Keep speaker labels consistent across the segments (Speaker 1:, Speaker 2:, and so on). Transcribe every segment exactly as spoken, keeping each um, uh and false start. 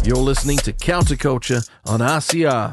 Speaker 1: You're listening to Counterculture on R C R.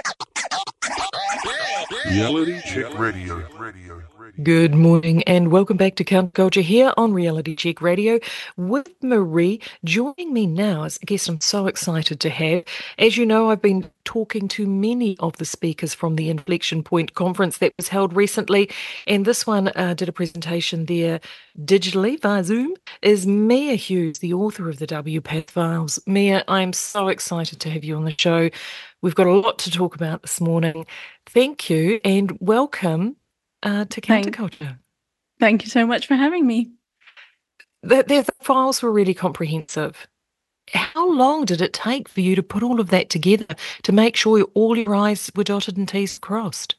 Speaker 2: Reality Check Radio.
Speaker 3: Good morning and welcome back to Counterculture here on Reality Check Radio with Marie. Joining me now is a guest I'm so excited to have. As you know, I've been talking to many of the speakers from the Inflection Point conference that was held recently, and this one uh, did a presentation there digitally via Zoom, is Mia Hughes, the author of the W PATH Files. Mia, I'm so excited to have you on the show. We've got a lot to talk about this morning. Thank you and welcome Uh, to Counterculture.
Speaker 4: Thank, thank you so much for having me.
Speaker 3: The, the, the files were really comprehensive. How long did it take for you to put all of that together to make sure all your I's were dotted and T's crossed?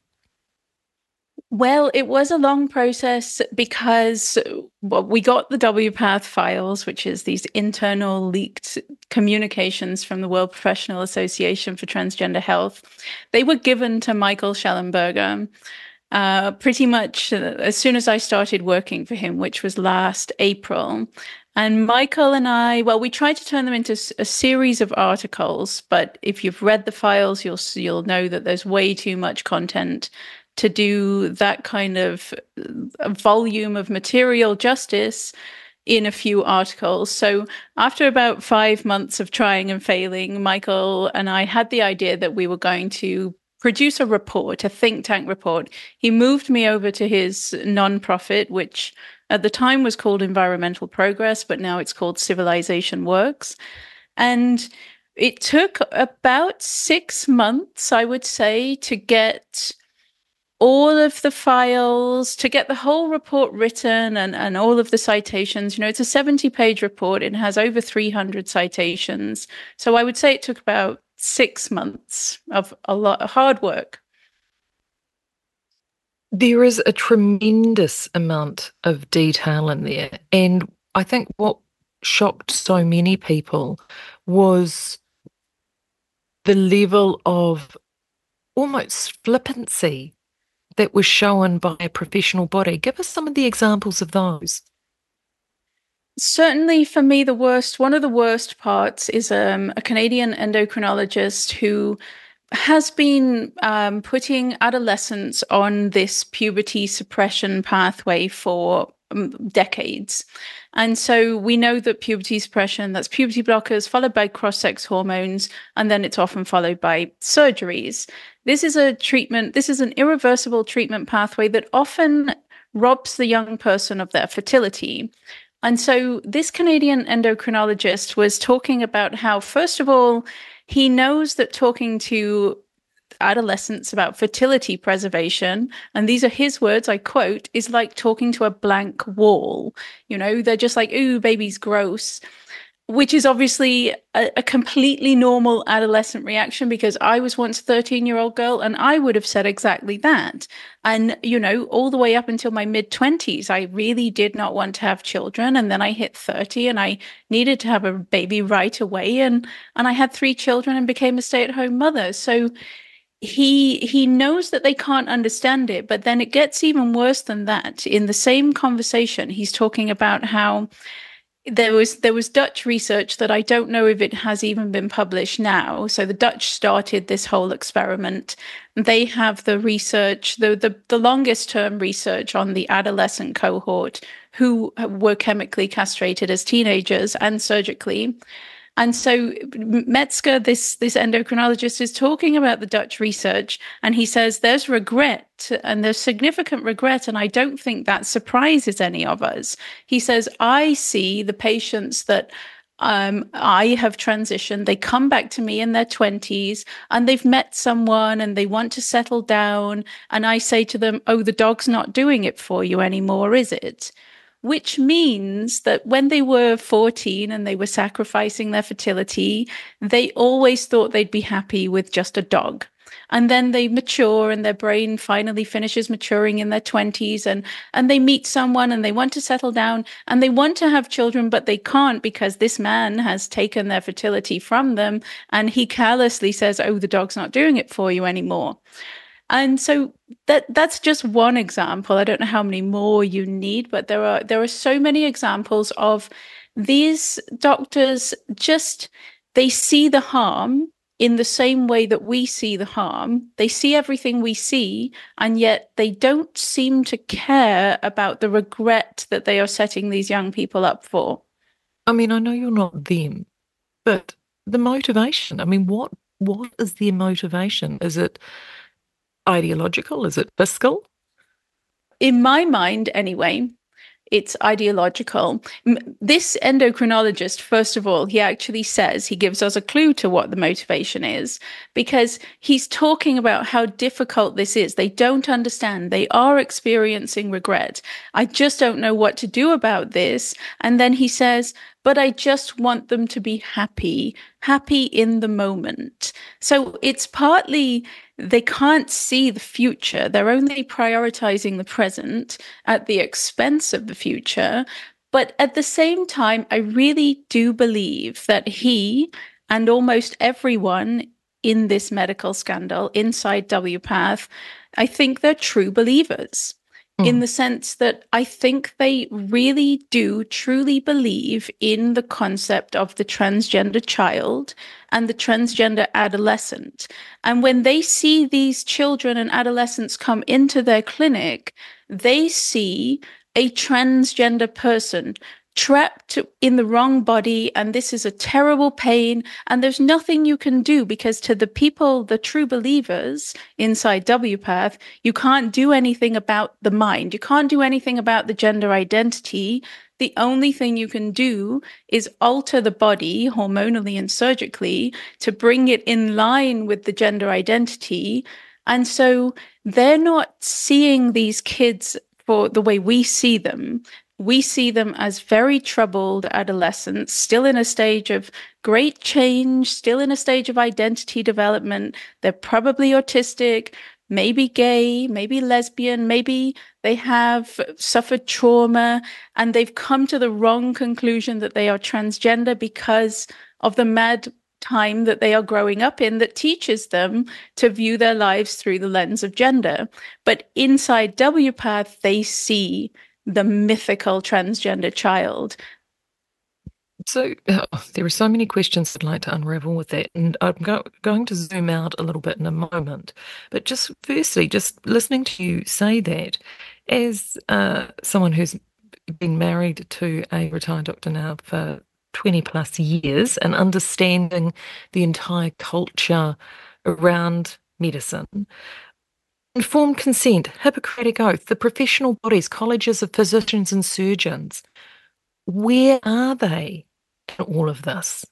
Speaker 4: Well, it was a long process because well, we got the W PATH files, which is these internal leaked communications from the World Professional Association for Transgender Health. They were given to Michael Schellenberger Uh, pretty much uh, as soon as I started working for him, which was last April. And Michael and I, well, we tried to turn them into a series of articles, but if you've read the files, you'll you'll know that there's way too much content to do that kind of uh, volume of material justice in a few articles. So after about five months of trying and failing, Michael and I had the idea that we were going to produce a report, a think tank report. He moved me over to his nonprofit, which at the time was called Environmental Progress, but now it's called Civilization Works. And it took about six months, I would say, to get all of the files, to get the whole report written and, and all of the citations. You know, it's a seventy-page report. It has over three hundred citations. So I would say it took about six months of a lot of hard work.
Speaker 3: There is a tremendous amount of detail in there. And I think what shocked so many people was the level of almost flippancy that was shown by a professional body. Give us some of the examples of those.
Speaker 4: Certainly for me, the worst, one of the worst parts is um, a Canadian endocrinologist who has been um, putting adolescents on this puberty suppression pathway for um, decades. And so we know that puberty suppression, that's puberty blockers followed by cross-sex hormones, and then it's often followed by surgeries. This is a treatment, this is an irreversible treatment pathway that often robs the young person of their fertility. And so this Canadian endocrinologist was talking about how, first of all, he knows that talking to adolescents about fertility preservation, and these are his words, I quote, is like talking to a blank wall. You know, they're just like, ooh, baby's gross, which is obviously a, a completely normal adolescent reaction, because I was once a thirteen-year-old girl and I would have said exactly that. And, you know, all the way up until my mid-twenties, I really did not want to have children. And then I hit thirty and I needed to have a baby right away. And, and I had three children and became a stay-at-home mother. So he he knows that they can't understand it, but then it gets even worse than that. In the same conversation, he's talking about how There was there was Dutch research that I don't know if it has even been published now. So the Dutch started this whole experiment. They have the research, the the, the longest term research on the adolescent cohort who were chemically castrated as teenagers and surgically. And so Metzger, this, this endocrinologist, is talking about the Dutch research, and he says there's regret, and there's significant regret, and I don't think that surprises any of us. He says, I see the patients that um, I have transitioned, they come back to me in their twenties, and they've met someone, and they want to settle down, and I say to them, oh, the dog's not doing it for you anymore, is it? Which means that when they were fourteen and they were sacrificing their fertility, they always thought they'd be happy with just a dog. And then they mature and their brain finally finishes maturing in their twenties, and, and they meet someone and they want to settle down and they want to have children, but they can't because this man has taken their fertility from them and he carelessly says, oh, the dog's not doing it for you anymore. And so that that's just one example. I don't know how many more you need, but there are there are so many examples of these doctors just they see the harm in the same way that we see the harm. They see everything we see, and yet they don't seem to care about the regret that they are setting these young people up for.
Speaker 3: I mean, I know you're not them, but the motivation, I mean, what what is their motivation? Is it ideological? Is it fiscal?
Speaker 4: In my mind, anyway, it's ideological. This endocrinologist, first of all, he actually says, he gives us a clue to what the motivation is, because he's talking about how difficult this is. They don't understand. They are experiencing regret. I just don't know what to do about this. And then he says, but I just want them to be happy, happy in the moment. So it's partly they can't see the future. They're only prioritizing the present at the expense of the future. But at the same time, I really do believe that he and almost everyone in this medical scandal inside W PATH, I think they're true believers. In the sense that I think they really do truly believe in the concept of the transgender child and the transgender adolescent. And when they see these children and adolescents come into their clinic, they see a transgender person trapped in the wrong body, and this is a terrible pain, and there's nothing you can do, because to the people, the true believers inside W PATH, you can't do anything about the mind. You can't do anything about the gender identity. The only thing you can do is alter the body hormonally and surgically to bring it in line with the gender identity. And so they're not seeing these kids for the way we see them. We see them as very troubled adolescents, still in a stage of great change, still in a stage of identity development. They're probably autistic, maybe gay, maybe lesbian, maybe they have suffered trauma, and they've come to the wrong conclusion that they are transgender because of the mad time that they are growing up in that teaches them to view their lives through the lens of gender. But inside W PATH, they see the mythical transgender child.
Speaker 3: So oh, there are so many questions I'd like to unravel with that, and I'm go- going to zoom out a little bit in a moment. But just firstly, just listening to you say that, as uh, someone who's been married to a retired doctor now for twenty plus years and understanding the entire culture around medicine, informed consent, Hippocratic Oath, the professional bodies, colleges of physicians and surgeons, where are they in all of this?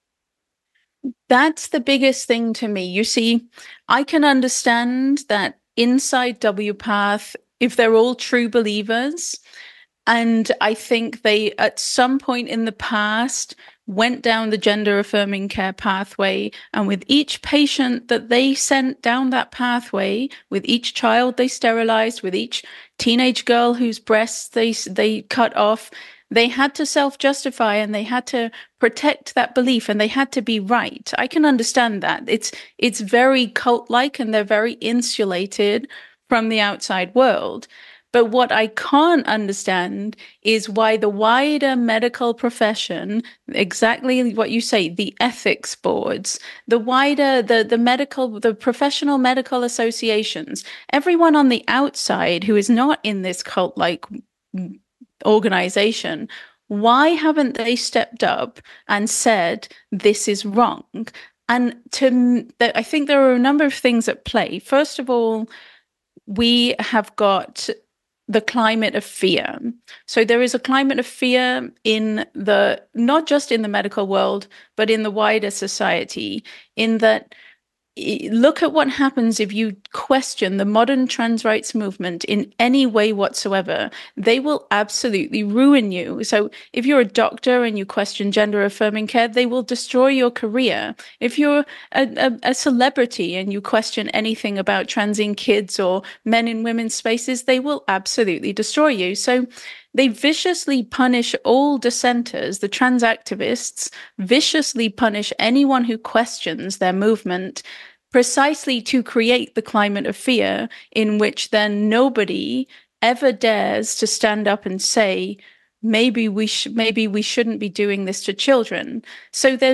Speaker 4: That's the biggest thing to me. You see, I can understand that inside W PATH, if they're all true believers, and I think they, at some point in the past, went down the gender affirming care pathway. And with each patient that they sent down that pathway, with each child they sterilized, with each teenage girl whose breasts they, they cut off, they had to self-justify and they had to protect that belief and they had to be right. I can understand that. It's, it's very cult-like and they're very insulated from the outside world. But what I can't understand is why the wider medical profession, exactly what you say, the ethics boards, the wider, the, the medical, the professional medical associations, everyone on the outside who is not in this cult-like organization, why haven't they stepped up and said, this is wrong? And to, I think there are a number of things at play. First of all, we have got the climate of fear. So there is a climate of fear in the, not just in the medical world, but in the wider society, in that look at what happens if you question the modern trans rights movement in any way whatsoever. They will absolutely ruin you. So if you're a doctor and you question gender affirming care, they will destroy your career. If you're a, a, a celebrity and you question anything about transing kids or men in women's spaces, they will absolutely destroy you. So they viciously punish all dissenters. The trans activists viciously punish anyone who questions their movement, precisely to create the climate of fear in which then nobody ever dares to stand up and say, maybe we sh- maybe we shouldn't be doing this to children. So there's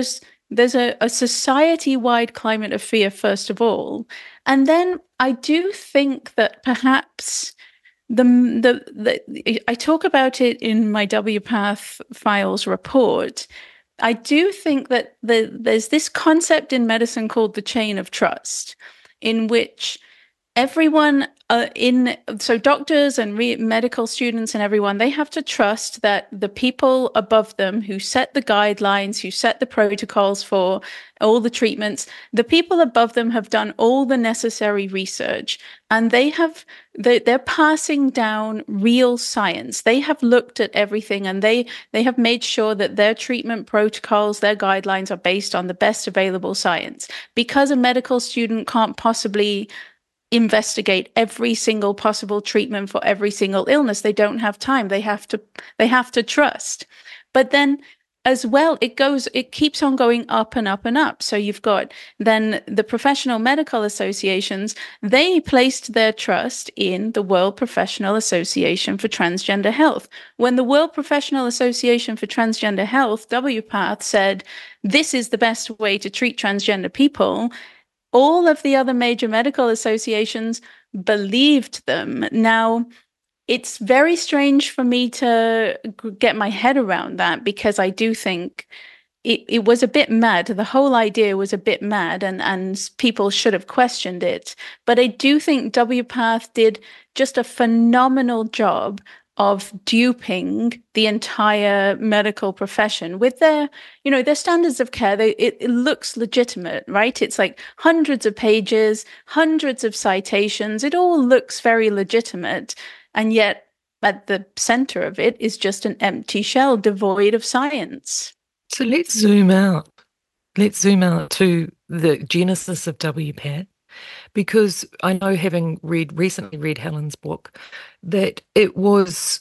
Speaker 4: there's a, a society-wide climate of fear, first of all. And then I do think that perhaps the, the, the I talk about it in my W PATH Files report. I do think that the, there's this concept in medicine called the chain of trust, in which everyone uh, in so doctors and re- medical students and everyone, they have to trust that the people above them who set the guidelines, who set the protocols for all the treatments, the people above them have done all the necessary research, and they have they, they're passing down real science. They have looked at everything, and they they have made sure that their treatment protocols, their guidelines are based on the best available science. Because a medical student can't possibly investigate every single possible treatment for every single illness, they don't have time. They have to they have to trust. But then as well, it goes it keeps on going up and up and up. So you've got then the professional medical associations, they placed their trust in the World Professional Association for Transgender Health. When the World Professional Association for Transgender Health, W PATH, said this is the best way to treat transgender people, all of the other major medical associations believed them. Now, it's very strange for me to get my head around that, because I do think it, it was a bit mad. The whole idea was a bit mad, and, and people should have questioned it. But I do think W PATH did just a phenomenal job of duping the entire medical profession with their, you know, their standards of care. They, it, it looks legitimate, right? It's like hundreds of pages, hundreds of citations. It all looks very legitimate. And yet at the center of it is just an empty shell devoid of science.
Speaker 3: So let's zoom out. Let's zoom out to the genesis of W PATH. Because I know, having read recently read Helen's book, that it was,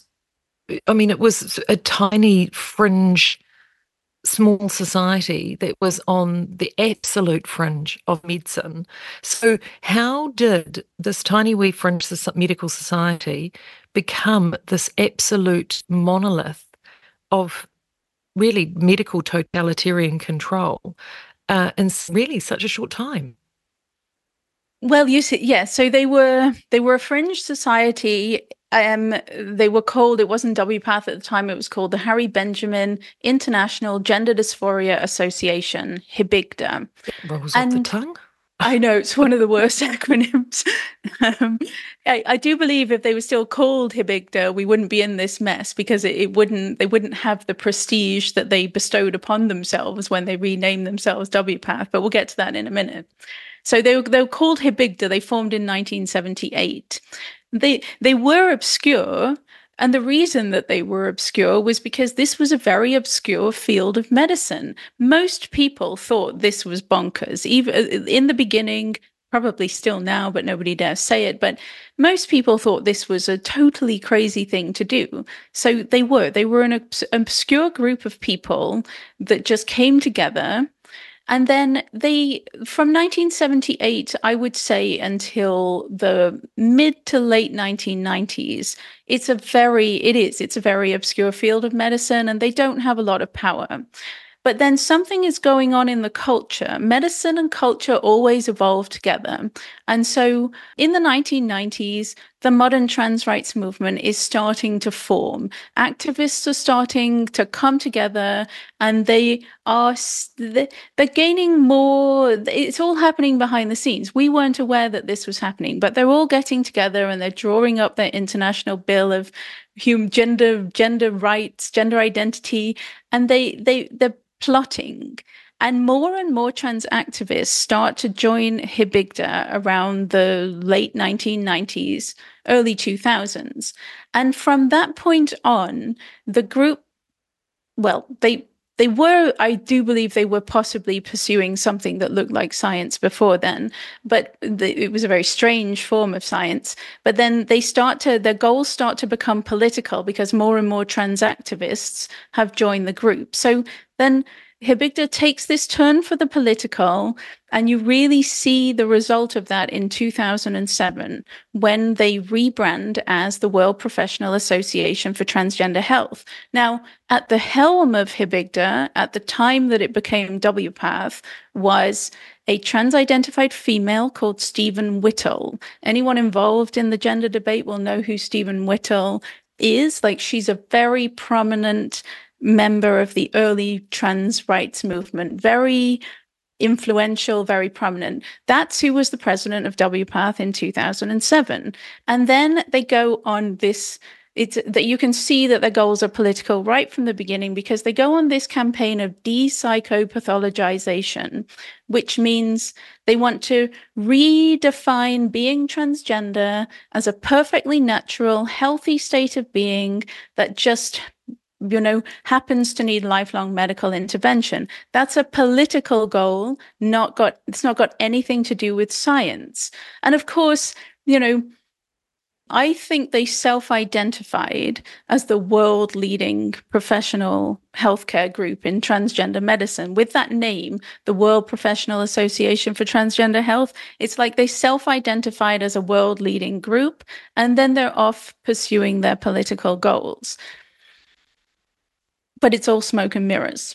Speaker 3: I mean, it was a tiny fringe, small society that was on the absolute fringe of medicine. So how did this tiny wee fringe medical society become this absolute monolith of really medical totalitarian control uh, in really such a short time?
Speaker 4: Well, you see, yeah. So they were they were a fringe society. Um, they were called. It wasn't W PATH at the time. It was called the Harry Benjamin International Gender Dysphoria Association, HIBIGDA.
Speaker 3: It rolls off the tongue.
Speaker 4: I know, it's one of the worst acronyms. Um, I, I do believe if they were still called HIBIGDA, we wouldn't be in this mess, because it, it wouldn't. They wouldn't have the prestige that they bestowed upon themselves when they renamed themselves W PATH. But we'll get to that in a minute. So they were, they were called HIBIGDA. They formed in nineteen seventy-eight. They they were obscure, and the reason that they were obscure was because this was a very obscure field of medicine. Most people thought this was bonkers, even in the beginning, probably still now, but nobody dares say it. But most people thought this was a totally crazy thing to do. So they were. They were an obs- obscure group of people that just came together. And then they, from nineteen seventy-eight, I would say, until the mid to late nineteen nineties, it's a very, it is, it's a very obscure field of medicine, and they don't have a lot of power. But then something is going on in the culture. Medicine and culture always evolve together. And so in the nineteen nineties, the modern trans rights movement is starting to form. Activists are starting to come together, and they are, they're gaining more. It's all happening behind the scenes. We weren't aware that this was happening, but they're all getting together, and they're drawing up their international bill of human gender, gender rights, gender identity, and they, they, they're plotting. And more and more trans activists start to join HIBIGDA around the late nineteen nineties, early two thousands. And from that point on, the group, well, they they were, I do believe they were possibly pursuing something that looked like science before then, but the, it was a very strange form of science. But then they start to, their goals start to become political, because more and more trans activists have joined the group. So then Hibigda takes this turn for the political, and you really see the result of that in two thousand seven when they rebrand as the World Professional Association for Transgender Health. Now, at the helm of Hibigda, at the time that it became W PATH, was a trans-identified female called Stephen Whittle. Anyone involved in the gender debate will know who Stephen Whittle is. Like, she's a very prominent member of the early trans rights movement, very influential, very prominent. That's who was the president of W PATH in two thousand seven. And then they go on this, it's that you can see that their goals are political right from the beginning, because they go on this campaign of de-psychopathologization, which means they want to redefine being transgender as a perfectly natural, healthy state of being that just, you know, happens to need lifelong medical intervention. That's a political goal, not got, it's not got anything to do with science. And of course, you know, I think they self-identified as the world-leading professional healthcare group in transgender medicine. With that name, the World Professional Association for Transgender Health, it's like they self-identified as a world-leading group, and then they're off pursuing their political goals. But it's all smoke and mirrors.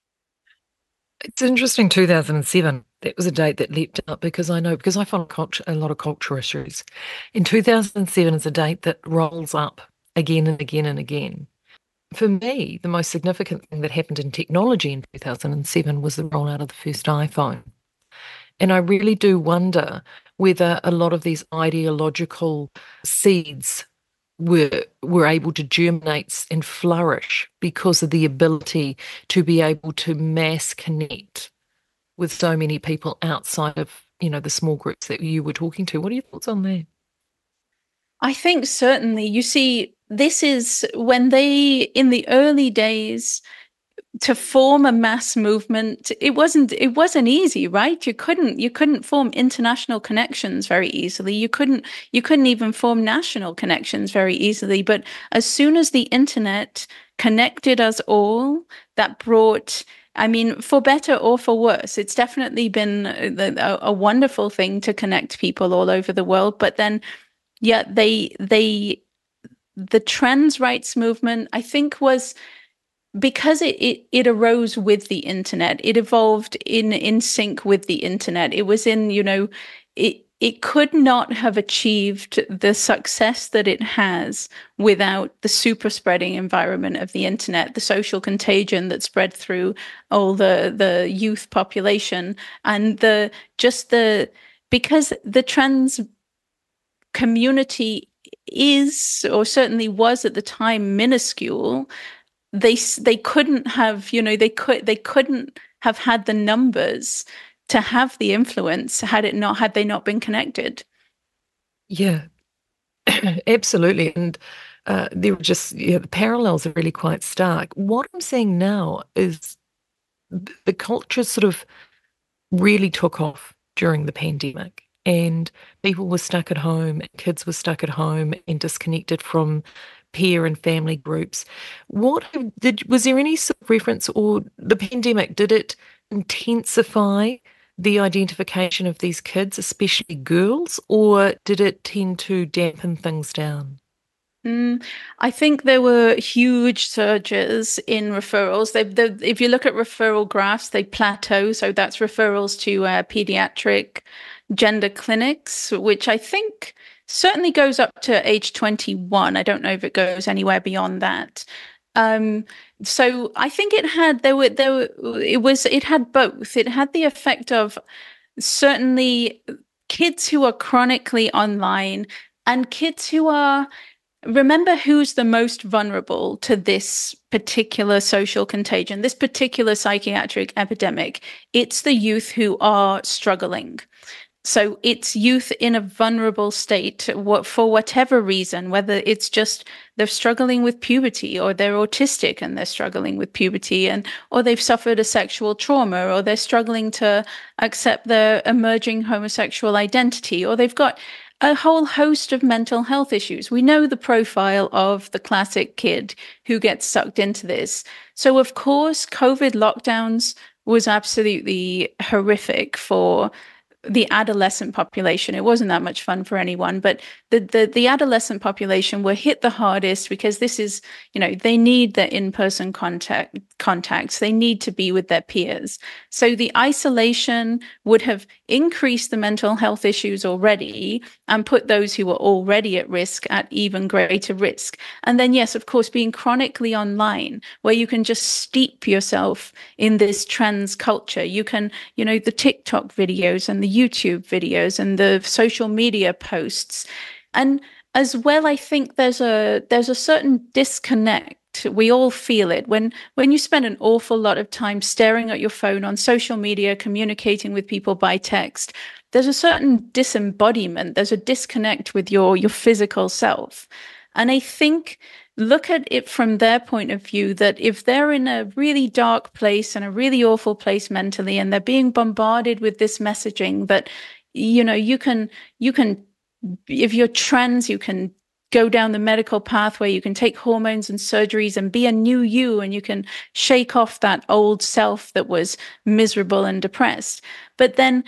Speaker 3: It's interesting, two thousand seven, that was a date that leapt up, because I know, because I follow culture, a lot of culture issues. In two thousand seven is a date that rolls up again and again and again. For me, the most significant thing that happened in technology in two thousand seven was the rollout of the first iPhone. And I really do wonder whether a lot of these ideological seeds were were able to germinate and flourish because of the ability to be able to mass connect with so many people outside of, you know, the small groups that you were talking to. What are your thoughts on that?
Speaker 4: I think certainly, you see, this is when they, in the early days, to form a mass movement, it wasn't it wasn't easy, right? You couldn't you couldn't form international connections very easily. You couldn't you couldn't even form national connections very easily. But as soon as the internet connected us all, that brought, I mean, for better or for worse, it's definitely been a, a wonderful thing to connect people all over the world. But then, yeah, they they the trans rights movement, I think, was, because it, it it arose with the internet, it evolved in in sync with the internet. It was in, you know, it it could not have achieved the success that it has without the super spreading environment of the internet, the social contagion that spread through all the the youth population, and the just the because the trans community is, or certainly was at the time, minuscule. They they couldn't have, you know, they could they couldn't have had the numbers to have the influence had it not had they not been connected.
Speaker 3: Yeah, absolutely. And uh, there were just, yeah, the parallels are really quite stark. What I'm seeing now is the culture sort of really took off during the pandemic, and people were stuck at home, and kids were stuck at home and disconnected from peer and family groups. What did was there any sort of reference, or the pandemic, did it intensify the identification of these kids, especially girls, or did it tend to dampen things down?
Speaker 4: Mm, I think there were huge surges in referrals. They, they, if you look at referral graphs, they plateau. So that's referrals to uh, pediatric gender clinics, which I think certainly goes up to age twenty-one. I don't know if it goes anywhere beyond that. Um, so I think it had, there were, there were, it was, it had both. It had the effect of certainly kids who are chronically online, and kids who are, remember who's the most vulnerable to this particular social contagion, this particular psychiatric epidemic. It's the youth who are struggling. So it's youth in a vulnerable state, what, for whatever reason, whether it's just they're struggling with puberty, or they're autistic and they're struggling with puberty, and or they've suffered a sexual trauma, or they're struggling to accept their emerging homosexual identity, or they've got a whole host of mental health issues. We know the profile of the classic kid who gets sucked into this. So, of course, COVID lockdowns was absolutely horrific for the adolescent population. It wasn't that much fun for anyone, but the, the the adolescent population were hit the hardest because this is, you know, they need the in-person contact contacts. They need to be with their peers. So the isolation would have increased the mental health issues already and put those who were already at risk at even greater risk. And then, yes, of course, being chronically online, where you can just steep yourself in this trans culture. You can, you know, the TikTok videos and the YouTube videos and the social media posts. And as well, I think there's a there's a certain disconnect. We all feel it when when you spend an awful lot of time staring at your phone on social media, communicating with people by text. There's a certain disembodiment. There's a disconnect with your your physical self. And I think look at it from their point of view, that if they're in a really dark place and a really awful place mentally, and they're being bombarded with this messaging that, you know, you can, you can, if you're trans, you can go down the medical pathway, you can take hormones and surgeries and be a new you, and you can shake off that old self that was miserable and depressed. But then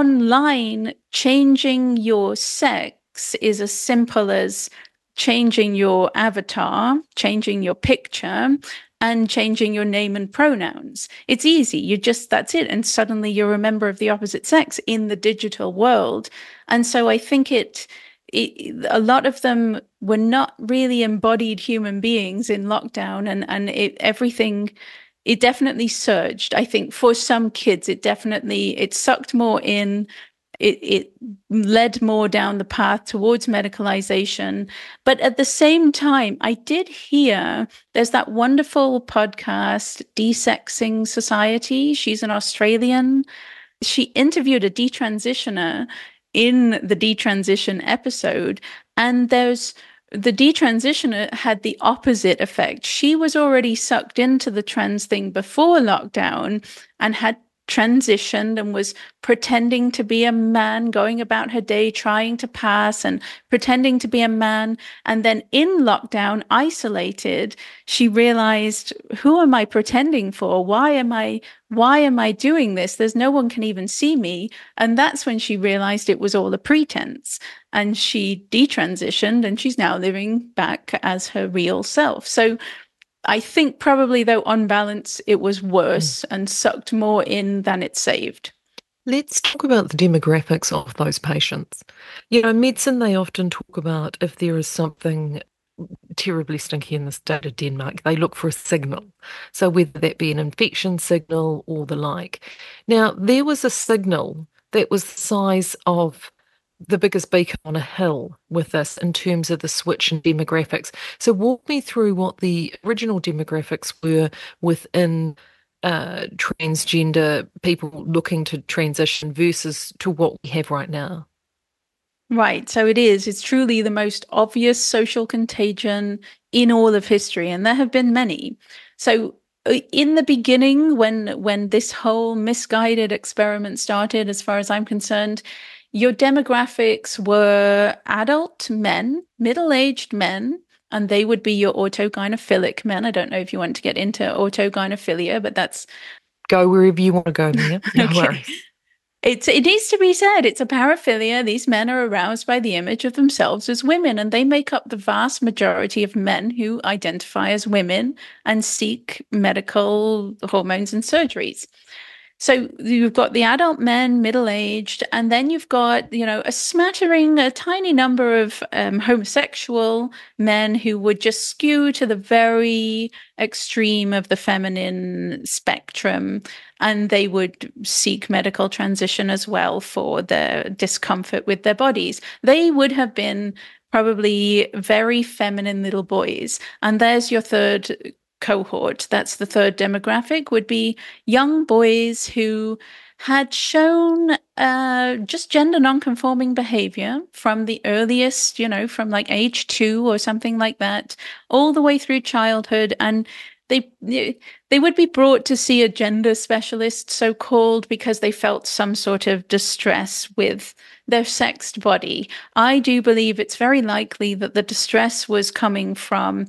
Speaker 4: online, changing your sex is as simple as changing your avatar, changing your picture, and changing your name and pronouns. It's easy. You just, that's it. And suddenly you're a member of the opposite sex in the digital world. And so I think it, it a lot of them were not really embodied human beings in lockdown, and, and it, everything, it definitely surged. I think for some kids, it definitely, it sucked more in. It, it led more down the path towards medicalization. But at the same time, I did hear there's that wonderful podcast, Desexing Society. She's an Australian. She interviewed a detransitioner in the detransition episode. And there's the detransitioner had the opposite effect. She was already sucked into the trans thing before lockdown and had transitioned and was pretending to be a man, going about her day trying to pass and pretending to be a man. And then in lockdown, isolated, she realized, who am I pretending for? Why am I why am I doing this? There's no one can even see me. And that's when she realized it was all a pretense. And she detransitioned, and she's now living back as her real self. So I think probably, though, on balance, it was worse mm. and sucked more in than it saved.
Speaker 3: Let's talk about the demographics of those patients. You know, medicine, they often talk about if there is something terribly stinky in the state of Denmark, they look for a signal. So whether that be an infection signal or the like. Now, there was a signal that was the size of the biggest beacon on a hill with this in terms of the switch in demographics. So walk me through what the original demographics were within uh, transgender people looking to transition versus to what we have right now.
Speaker 4: Right. So it is. It's truly the most obvious social contagion in all of history, and there have been many. So in the beginning, when when this whole misguided experiment started, as far as I'm concerned, your demographics were adult men, middle-aged men, and they would be your autogynephilic men. I don't know if you want to get into autogynephilia, but that's...
Speaker 3: Go wherever you want to go, Mia. No
Speaker 4: okay.
Speaker 3: worries.
Speaker 4: It's, it needs to be said, it's a paraphilia. These men are aroused by the image of themselves as women, and they make up the vast majority of men who identify as women and seek medical hormones and surgeries. So you've got the adult men, middle-aged, and then you've got, you know, a smattering, a tiny number of um, homosexual men who would just skew to the very extreme of the feminine spectrum, and they would seek medical transition as well for their discomfort with their bodies. They would have been probably very feminine little boys. And there's your third cohort. That's the third demographic, would be young boys who had shown uh, just gender non-conforming behavior from the earliest, you know, from like age two or something like that, all the way through childhood. And they they would be brought to see a gender specialist, so called, because they felt some sort of distress with their sexed body. I do believe it's very likely that the distress was coming from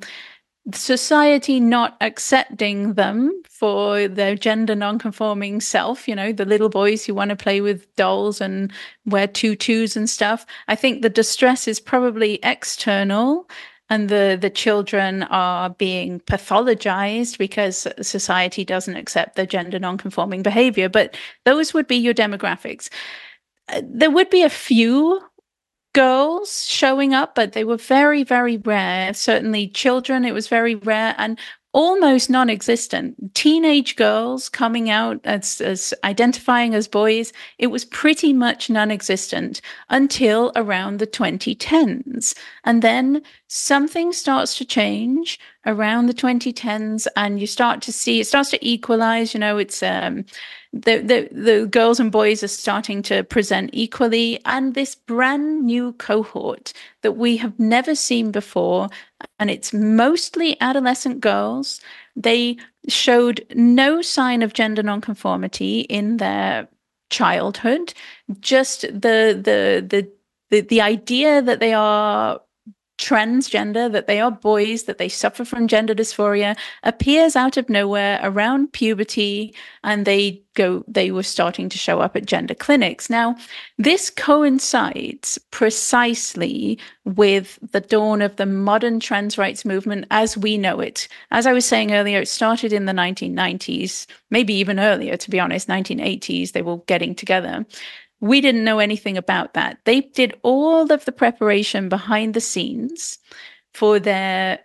Speaker 4: society not accepting them for their gender non-conforming self, you know, the little boys who want to play with dolls and wear tutus and stuff. I think the distress is probably external, and the, the children are being pathologized because society doesn't accept their gender non-conforming behavior. But those would be your demographics. Uh, there would be a few girls showing up, but they were very, very rare. Certainly children, it was very rare and almost non-existent. Teenage girls coming out as, as identifying as boys, it was pretty much non-existent until around the twenty tens. And then something starts to change around the twenty tens, and you start to see, it starts to equalize, you know, it's um The, the the girls and boys are starting to present equally, and this brand new cohort that we have never seen before, and it's mostly adolescent girls. They showed no sign of gender nonconformity in their childhood, just the the the the, the idea that they are transgender, that they are boys, that they suffer from gender dysphoria, appears out of nowhere around puberty, and they go they were starting to show up at gender clinics. Now, this coincides precisely with the dawn of the modern trans rights movement as we know it. As I was saying earlier, it started in the nineteen nineties, maybe even earlier, to be honest, nineteen eighties, they were getting together. We didn't know anything about that. They did all of the preparation behind the scenes for their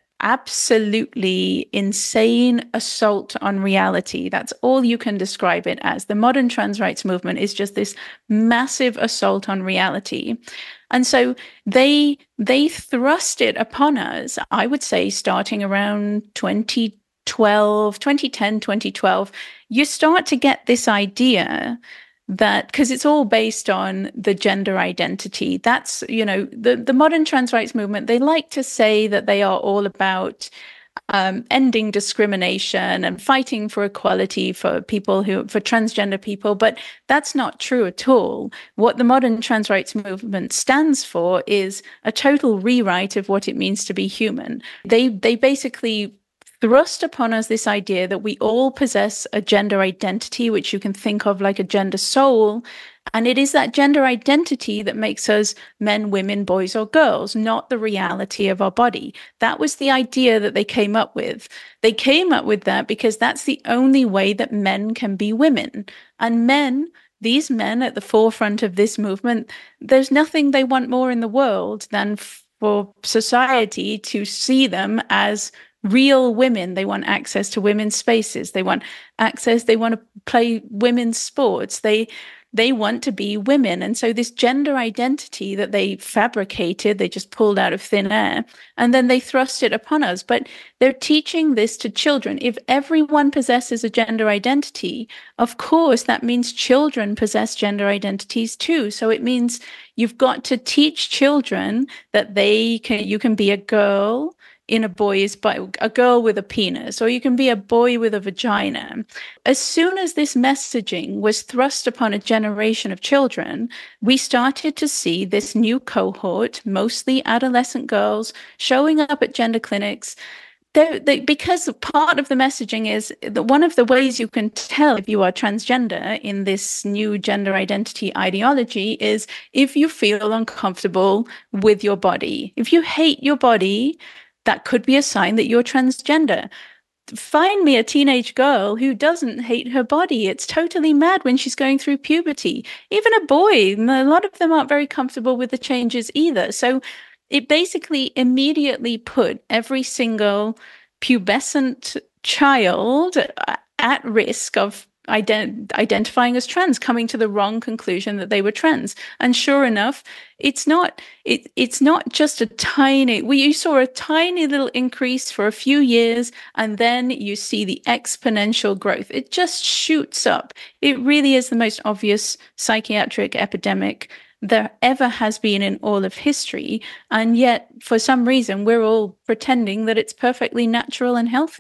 Speaker 4: absolutely insane assault on reality. That's all you can describe it as. The modern trans rights movement is just this massive assault on reality. And so they they thrust it upon us, I would say, starting around twenty twelve, twenty ten, twenty twelve. You start to get this idea that, because it's all based on the gender identity. That's, you know, the, the modern trans rights movement, they like to say that they are all about um, ending discrimination and fighting for equality for people who, for transgender people, but that's not true at all. What the modern trans rights movement stands for is a total rewrite of what it means to be human. They, they basically thrust upon us this idea that we all possess a gender identity, which you can think of like a gender soul. And it is that gender identity that makes us men, women, boys, or girls, not the reality of our body. That was the idea that they came up with. They came up with that because that's the only way that men can be women. And men, these men at the forefront of this movement, there's nothing they want more in the world than for society to see them as real women. They want access to women's spaces. They want access. They want to play women's sports. They they want to be women. And so this gender identity that they fabricated, they just pulled out of thin air, and then they thrust it upon us. But they're teaching this to children. If everyone possesses a gender identity, of course, that means children possess gender identities too. So it means you've got to teach children that they can, you can be a girl in a boy's body, a girl with a penis, or you can be a boy with a vagina. As soon as this messaging was thrust upon a generation of children, we started to see this new cohort, mostly adolescent girls, showing up at gender clinics. They're, they, because part of the messaging is that one of the ways you can tell if you are transgender in this new gender identity ideology is if you feel uncomfortable with your body. If you hate your body, that could be a sign that you're transgender. Find me a teenage girl who doesn't hate her body. It's totally mad when she's going through puberty. Even a boy, a lot of them aren't very comfortable with the changes either. So it basically immediately put every single pubescent child at risk of ident- identifying as trans, coming to the wrong conclusion that they were trans. And sure enough, it's not it, it's not just a tiny, we you saw a tiny little increase for a few years, and then you see the exponential growth. It just shoots up. It really is the most obvious psychiatric epidemic there ever has been in all of history. And yet, for some reason, we're all pretending that it's perfectly natural and healthy.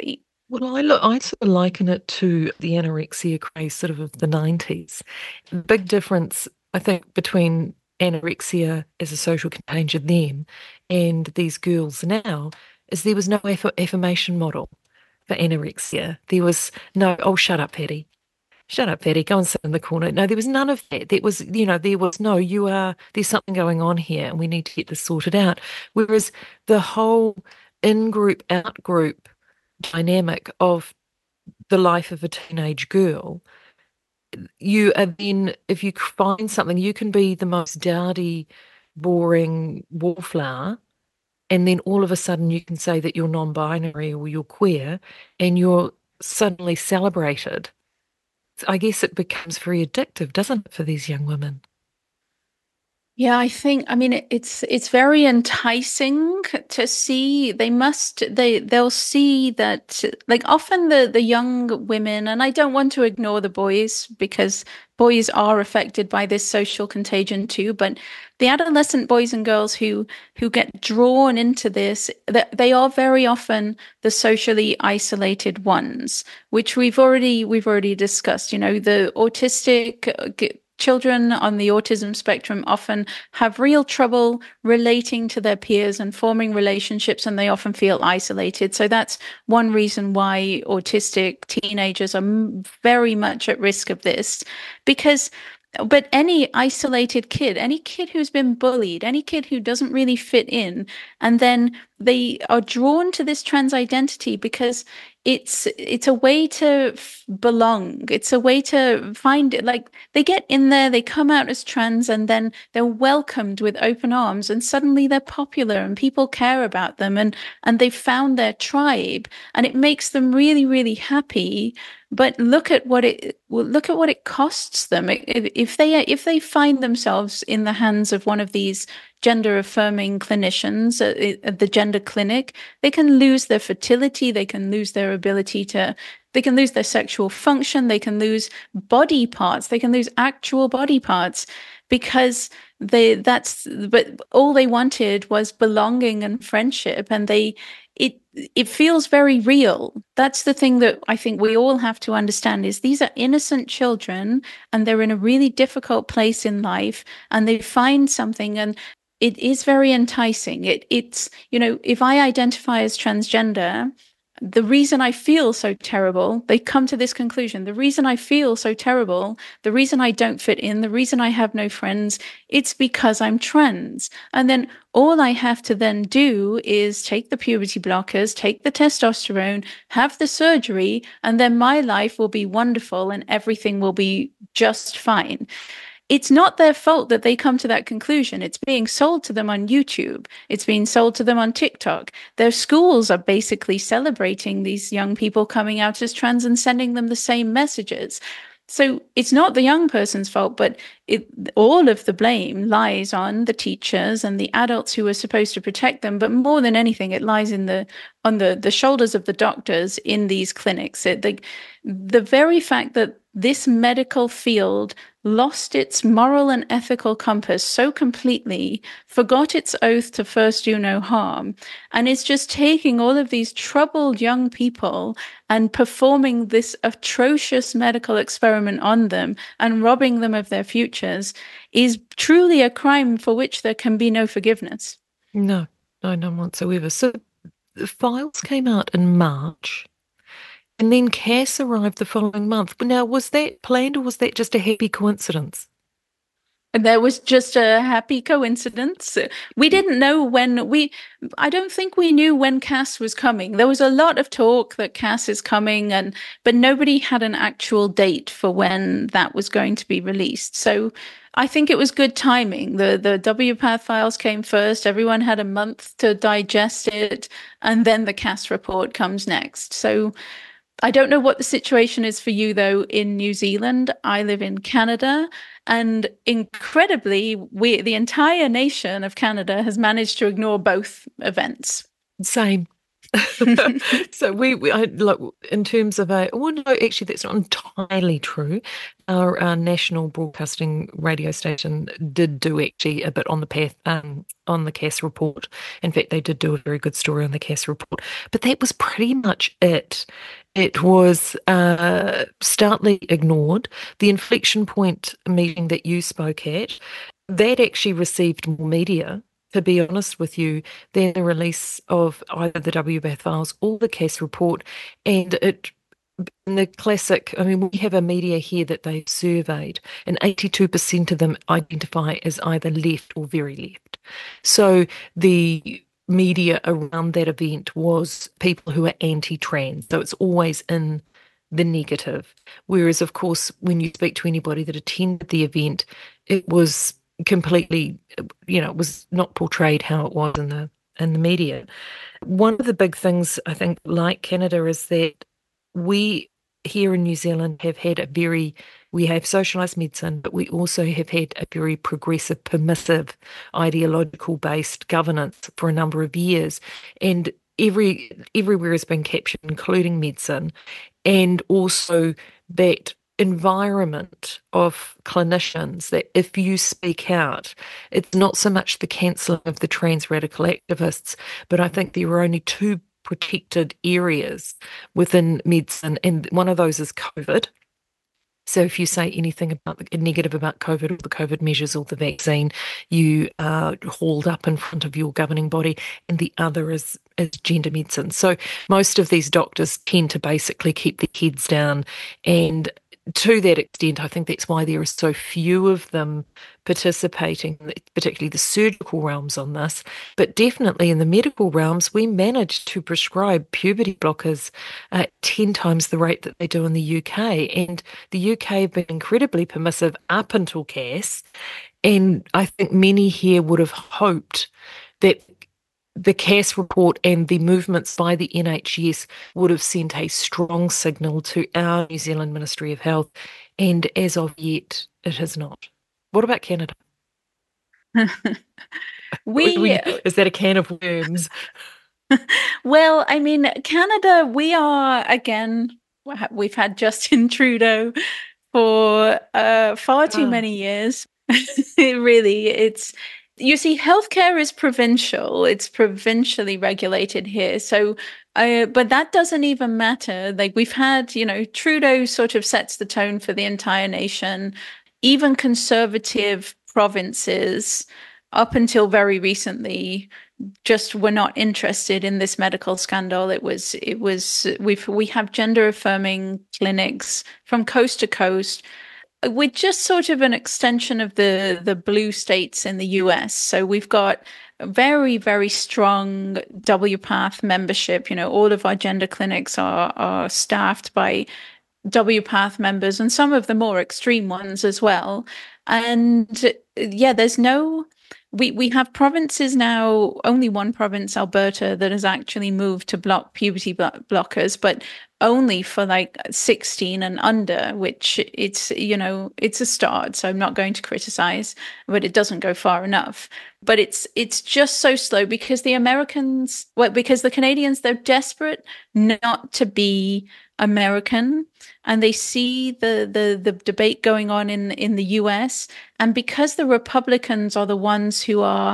Speaker 3: Well, I look, I sort of liken it to the anorexia craze sort of of the nineties. The big difference, I think, between anorexia as a social contagion then and these girls now is there was no aff affirmation model for anorexia. There was no, oh, shut up, Patty. Shut up, Patty. Go and sit in the corner. No, there was none of that. There was, you know, there was no, you are, there's something going on here and we need to get this sorted out. Whereas the whole in-group, out-group dynamic of the life of a teenage girl, you are then, if you find something, you can be the most dowdy, boring wallflower, and then all of a sudden you can say that you're non-binary or you're queer, and you're suddenly celebrated. I guess it becomes very addictive, doesn't it, for these young women?
Speaker 4: Yeah, I think, I mean, it- it's it's very enticing to see. They must they they'll see that, like, often the the young women, and I don't want to ignore the boys because boys are affected by this social contagion too, but the adolescent boys and girls who who get drawn into this, that they are very often the socially isolated ones, which we've already we've already discussed. You know, the autistic uh, g- children on the autism spectrum often have real trouble relating to their peers and forming relationships, and they often feel isolated. So that's one reason why autistic teenagers are m- very much at risk of this, because but any isolated kid, any kid who's been bullied, any kid who doesn't really fit in, and then they are drawn to this trans identity because it's it's a way to f- belong. It's a way to find it. Like, they get in there, they come out as trans, and then they're welcomed with open arms, and suddenly they're popular and people care about them, and and they've found their tribe, and it makes them really, really happy. But look at what it well, look at what it costs them. If, if they if they find themselves in the hands of one of these gender affirming clinicians at, at the gender clinic, they can lose their fertility, they can lose their ability to, they can lose their sexual function, they can lose body parts, they can lose actual body parts because they that's but all they wanted was belonging and friendship, and they it it feels very real. That's the thing that I think we all have to understand, is these are innocent children and they're in a really difficult place in life, and they find something, and it is very enticing. It it's, you know, if I identify as transgender, the reason I feel so terrible, they come to this conclusion. The reason I feel so terrible, the reason I don't fit in, the reason I have no friends, it's because I'm trans. And then all I have to then do is take the puberty blockers, take the testosterone, have the surgery, and then my life will be wonderful and everything will be just fine. It's not their fault that they come to that conclusion. It's being sold to them on YouTube. It's being sold to them on TikTok. Their schools are basically celebrating these young people coming out as trans and sending them the same messages. So it's not the young person's fault, but it, all of the blame lies on the teachers and the adults who are supposed to protect them. But more than anything, it lies in the on the, the shoulders of the doctors in these clinics. It, the, the very fact that this medical field lost its moral and ethical compass so completely, forgot its oath to first do no harm, and is just taking all of these troubled young people and performing this atrocious medical experiment on them and robbing them of their futures, is truly a crime for which there can be no forgiveness.
Speaker 3: No, no, none whatsoever. So the files came out in March. And then Cass arrived the following month. But now, was that planned or was that just a happy coincidence?
Speaker 4: And that was just a happy coincidence. We didn't know when we, I don't think we knew when Cass was coming. There was a lot of talk that Cass is coming, and but nobody had an actual date for when that was going to be released. So I think it was good timing. The the W PATH files came first. Everyone had a month to digest it, and then the Cass report comes next. So I don't know what the situation is for you, though, in New Zealand. I live in Canada, and incredibly, we the entire nation of Canada has managed to ignore both events.
Speaker 3: Same. So we, we I, look in terms of a well, no, actually that's not entirely true. Our, our national broadcasting radio station did do actually a bit on the path um, on the Cass report. In fact, they did do a very good story on the Cass report, but that was pretty much it. It was uh, stoutly ignored. The inflection point meeting that you spoke at, that actually received more media, to be honest with you, than the release of either the W B A T files or the Cass report. And it, in the classic, I mean, we have a media here that they've surveyed, and eighty-two percent of them identify as either left or very left. So the media around that event was people who are anti-trans. So it's always in the negative. Whereas, of course, when you speak to anybody that attended the event, it was completely, you know, it was not portrayed how it was in the in the media. One of the big things I think, like Canada, is that we here in New Zealand have had a very, we have socialised medicine, but we also have had a very progressive, permissive, ideological based governance for a number of years. And every everywhere has been captured, including medicine, and also that environment of clinicians that if you speak out, it's not so much the cancelling of the trans radical activists, but I think there are only two protected areas within medicine, and one of those is COVID. So if you say anything about the negative about COVID or the COVID measures or the vaccine, you are hauled up in front of your governing body, and the other is, is gender medicine. So most of these doctors tend to basically keep their heads down, and to that extent, I think that's why there are so few of them participating, particularly the surgical realms on this. But definitely in the medical realms, we managed to prescribe puberty blockers at ten times the rate that they do in the U K. And the U K have been incredibly permissive up until Cass. And I think many here would have hoped that the Cass report and the movements by the N H S would have sent a strong signal to our New Zealand Ministry of Health, and as of yet, it has not. What about Canada?
Speaker 4: we,
Speaker 3: we Is that a can of worms?
Speaker 4: Well, I mean, Canada, we are, again, we've had Justin Trudeau for uh, far too oh. many years. Really, it's... You see, healthcare is provincial. It's provincially regulated here. So, uh, but that doesn't even matter. Like we've had, you know, Trudeau sort of sets the tone for the entire nation. Even conservative provinces, up until very recently, just were not interested in this medical scandal. It was, it was. We've we have gender affirming clinics from coast to coast. We're just sort of an extension of the, the blue states in the U S. So we've got very, very strong W PATH membership. You know, all of our gender clinics are, are staffed by W PATH members, and some of the more extreme ones as well. And yeah, there's no... We we have provinces now, only one province, Alberta, that has actually moved to block puberty blo- blockers, but only for like sixteen and under, which it's, you know, it's a start. So I'm not going to criticize, but it doesn't go far enough. But it's it's just so slow because the Americans, well, because the Canadians, they're desperate not to be American, and they see the, the the debate going on in in the U S, and because the Republicans are the ones who are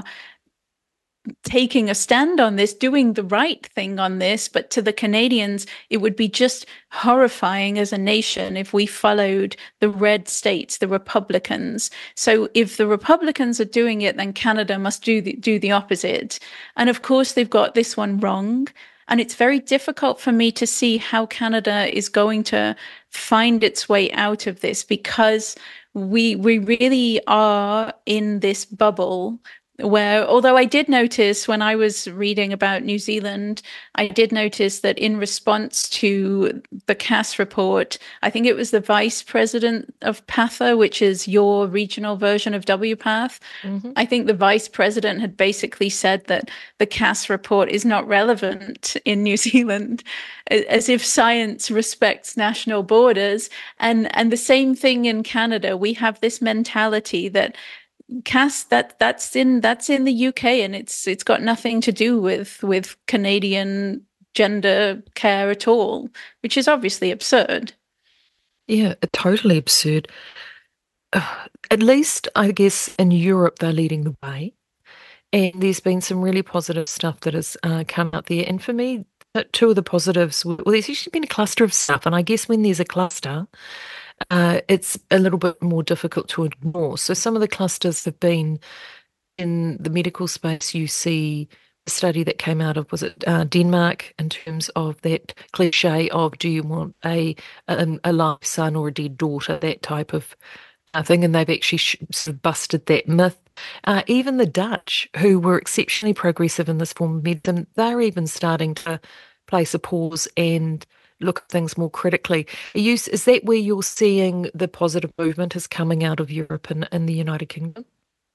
Speaker 4: taking a stand on this, doing the right thing on this, but to the Canadians, it would be just horrifying as a nation if we followed the red states, the Republicans. So if the Republicans are doing it, then Canada must do the, do the opposite. And of course, they've got this one wrong. And it's very difficult for me to see how Canada is going to find its way out of this, because we we really are in this bubble where, although I did notice when I was reading about New Zealand, I did notice that in response to the Cass report, I think it was the vice president of PATHA, which is your regional version of W PATH. Mm-hmm. I think the vice president had basically said that the Cass report is not relevant in New Zealand, as if science respects national borders. And, and the same thing in Canada. We have this mentality that Cass, that that's in that's in the U K, and it's it's got nothing to do with with Canadian gender care at all, which is obviously absurd.
Speaker 3: Yeah, totally absurd. Uh, at least, I guess, in Europe, they're leading the way. And there's been some really positive stuff that has uh, come out there. And for me, uh, two of the positives, well, there's actually been a cluster of stuff. And I guess when there's a cluster, uh, it's a little bit more difficult to ignore. So some of the clusters have been in the medical space. You see a study that came out of, was it uh, Denmark, in terms of that cliche of, do you want a, a, a live son or a dead daughter, that type of uh, thing. And they've actually sh- sort of busted that myth. Uh, even the Dutch, who were exceptionally progressive in this form of medicine, they're even starting to place a pause and look at things more critically. Are you, is that where you're seeing the positive movement is coming out of Europe and, and the United Kingdom?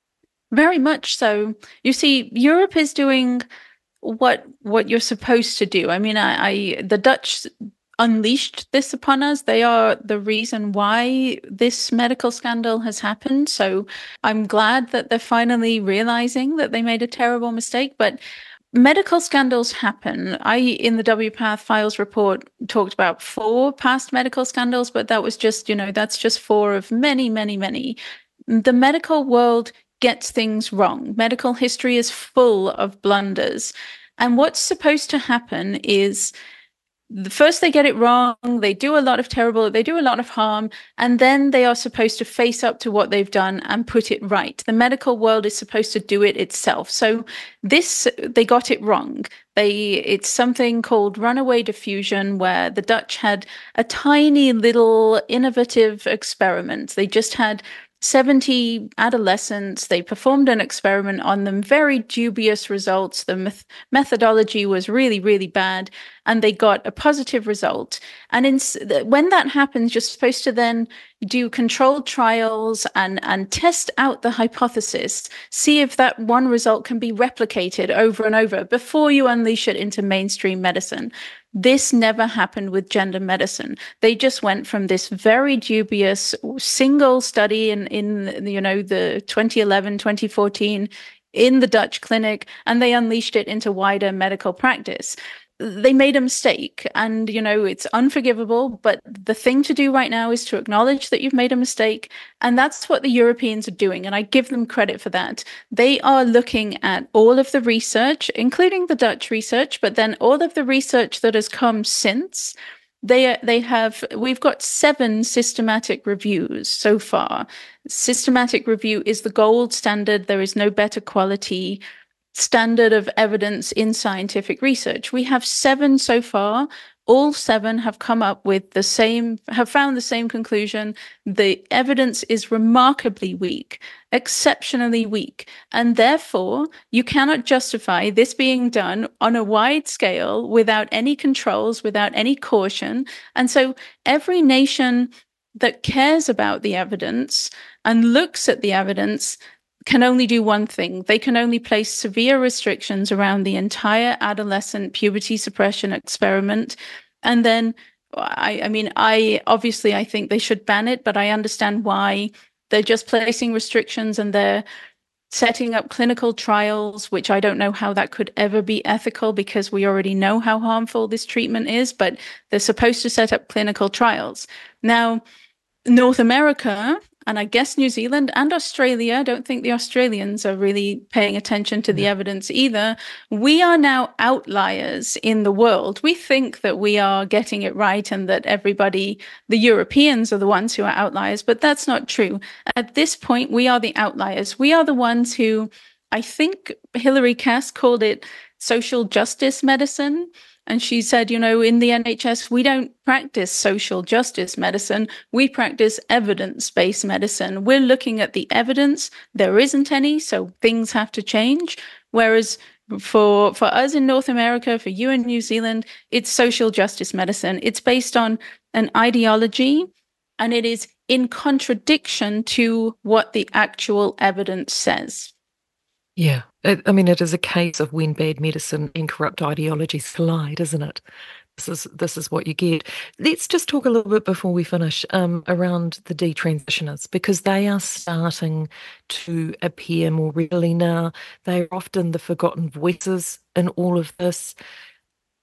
Speaker 4: Very much so. You see, Europe is doing what what you're supposed to do. I mean, I, I the Dutch unleashed this upon us. They are the reason why this medical scandal has happened. So I'm glad that they're finally realizing that they made a terrible mistake. But medical scandals happen. I, in the W PATH Files report, talked about four past medical scandals, but that was just, you know, that's just four of many, many, many. The medical world gets things wrong. Medical history is full of blunders. And what's supposed to happen is, the first they get it wrong, they do a lot of terrible, they do a lot of harm, and then they are supposed to face up to what they've done and put it right. The medical world is supposed to do it itself. So this, they got it wrong. They, it's something called runaway diffusion, where the Dutch had a tiny little innovative experiment. They just had seventy adolescents. They performed an experiment on them, very dubious results. The meth- methodology was really, really bad, and they got a positive result. And in, when that happens, you're supposed to then do controlled trials and, and test out the hypothesis, see if that one result can be replicated over and over before you unleash it into mainstream medicine. This never happened with gender medicine. They just went from this very dubious single study in, in you know, the twenty eleven, twenty fourteen in the Dutch clinic, and they unleashed it into wider medical practice. They made a mistake, and, you know, it's unforgivable, but the thing to do right now is to acknowledge that you've made a mistake. And that's what the Europeans are doing. And I give them credit for that. They are looking at all of the research, including the Dutch research, but then all of the research that has come since. They, they have, we've got seven systematic reviews so far. Systematic review is the gold standard. There is no better quality standard of evidence in scientific research. We have seven so far. All seven have come up with the same, have found the same conclusion. The evidence is remarkably weak, exceptionally weak. And therefore, you cannot justify this being done on a wide scale without any controls, without any caution. And so every nation that cares about the evidence and looks at the evidence can only do one thing. They can only place severe restrictions around the entire adolescent puberty suppression experiment. And then, I, I mean, I obviously, I think they should ban it, but I understand why. They're just placing restrictions, and they're setting up clinical trials, which I don't know how that could ever be ethical, because we already know how harmful this treatment is, but they're supposed to set up clinical trials. Now, North America, and I guess New Zealand and Australia, I don't think the Australians are really paying attention to the yeah. evidence either. We are now outliers in the world. We think that we are getting it right and that everybody, the Europeans, are the ones who are outliers, but that's not true. At this point, we are the outliers. We are the ones who, I think Hilary Cass called it social justice medicine. And she said, you know, in the N H S, we don't practice social justice medicine. We practice evidence-based medicine. We're looking at the evidence. There isn't any, so things have to change. Whereas for, for us in North America, for you in New Zealand, it's social justice medicine. It's based on an ideology, and it is in contradiction to what the actual evidence says.
Speaker 3: Yeah. It, I mean, it is a case of when bad medicine and corrupt ideologies collide, isn't it? This is this is what you get. Let's just talk a little bit before we finish um, around the detransitioners, because they are starting to appear more readily now. They're often the forgotten voices in all of this.